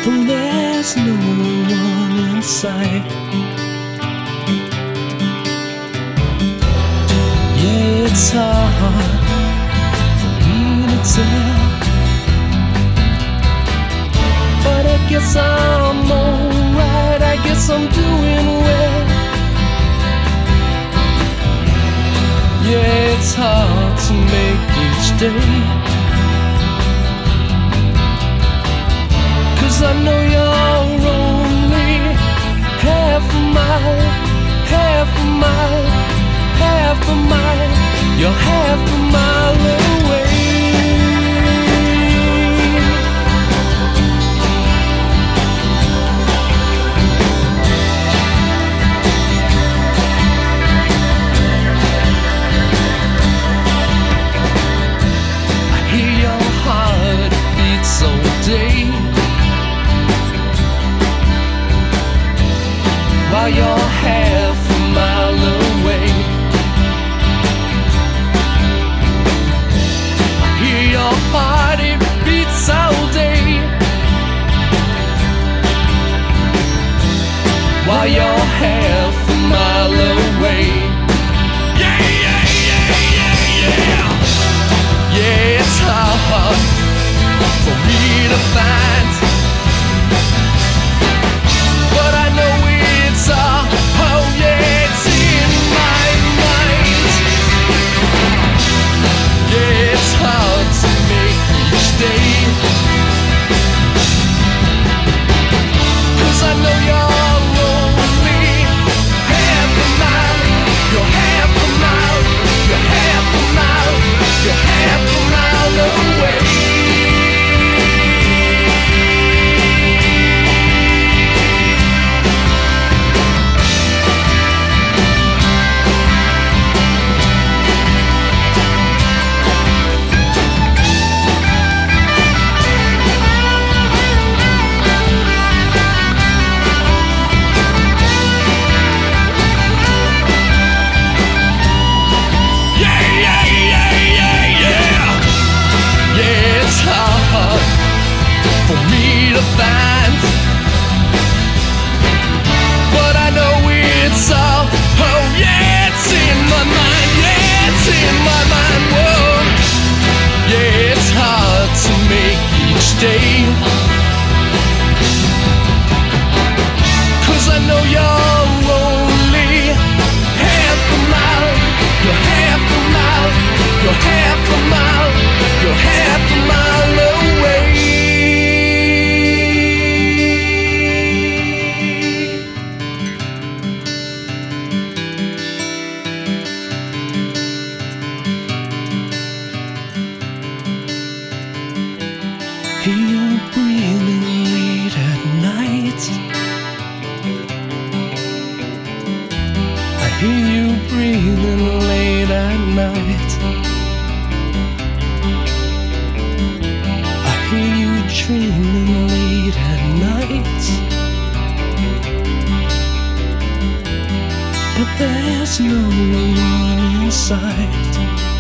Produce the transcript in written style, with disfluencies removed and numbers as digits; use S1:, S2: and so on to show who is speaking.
S1: though there's no one in sight. Yeah, it's hard for me to tell, but I guess I'm alright, I guess I'm doing well. Yeah, it's hard to make each day, 'cause I know you're only half a mile, half a mile, half a mile. You're half a mile away. I hear your heart beats all day, while you're half a mile away. I hear your heart, it beats all day, while you're half a mile away. Yeah, yeah, yeah, yeah, yeah. Yeah, it's hard for me to find, but I know it's oh yeah, it's in my mind. Yeah, it's hard to make each day, 'cause I know you're only half a mile. You're half a mile. You're half a mile. You're half a mile away. For me to find, but I know it's all oh yeah, it's in my mind. Yeah, it's in my mind. Whoa, yeah, it's hard to make each day, 'cause I know you're only half a mile. You're half a mile. You're half a mile. You're half a mile away. Hear you breathing late at night. I hear you breathing late at night. I hear you dreaming late at night, but there's no one in sight.